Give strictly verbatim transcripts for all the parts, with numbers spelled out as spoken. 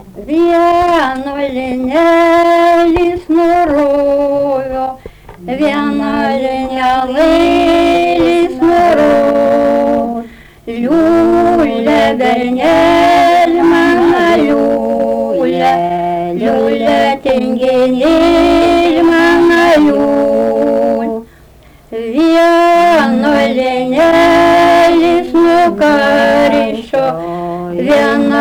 Vieno linėlis nurojo, vieno linėlis nurojo. Liulė bernelė, mano liulė, liulė tinginėlė, mano liulė. Vieno linėlis nukaršo, vieno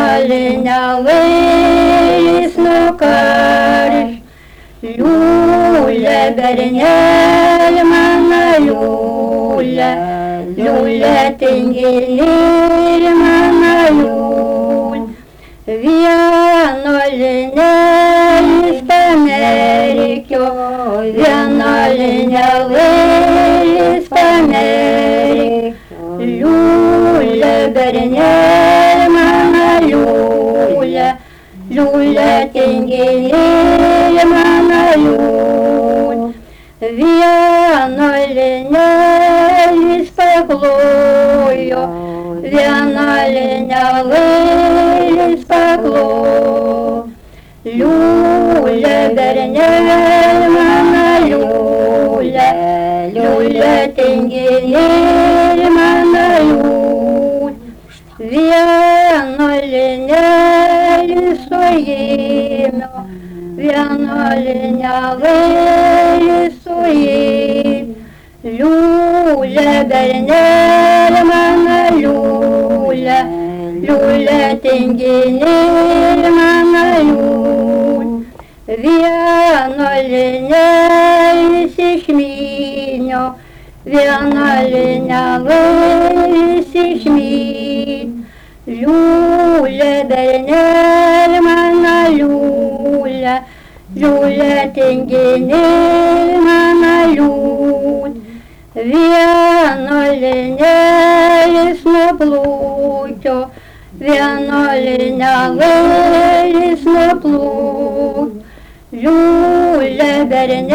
linėlis nukarš. Liulė bernelė, mano liulė, liulė tinginėlė, mano liulė. Vieno linėlis pamerkio, vieno linėlis pamerkio. Liulė bernelė, mano liulė, liulė tinginėlė, mano liulė. Vieno linėlis paklojo, vieno linėlis paklojo. Liulė bernelė, mano liulė, liulė tinginėlė, mano liulė. Vieno linėlis suėmė, vieno linėlis suėmė. Liulė bernelė, mano liulė, liulė tinginėlė, mano liulė. Vieno linėlis išmynio, vieno linėlis išmynio. Liulė bernelė, mano liulė, liulė tinginėlė, mano liulė. Vieno linėlis nuplūkio, vieno linėlis nuplūkio. Liulė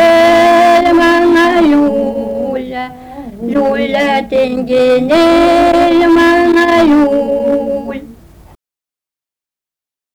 bernelė, mano liulė, liulė tinginėlė.